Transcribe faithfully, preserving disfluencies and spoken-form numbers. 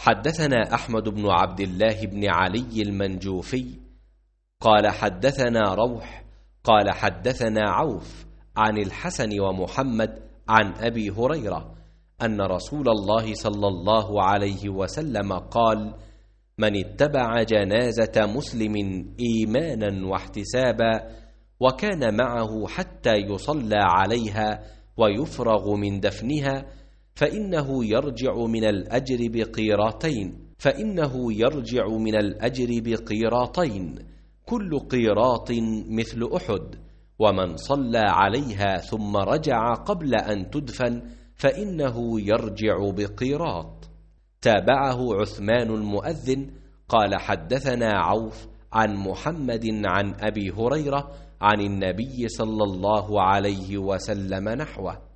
حدثنا أحمد بن عبد الله بن علي المنجوفي قال حدثنا روح قال حدثنا عوف عن الحسن ومحمد عن أبي هريرة أن رسول الله صلى الله عليه وسلم قال: من اتبع جنازة مسلم إيمانا واحتسابا وكان معه حتى يصلى عليها ويفرغ من دفنها فإنه يرجع من الأجر بقيراطين فإنه يرجع من الأجر بقيراطين كل قيراط مثل أحد، ومن صلى عليها ثم رجع قبل أن تدفن فإنه يرجع بقيراط. تابعه عثمان المؤذن قال حدثنا عوف عن محمد عن أبي هريرة عن النبي صلى الله عليه وسلم نحوه.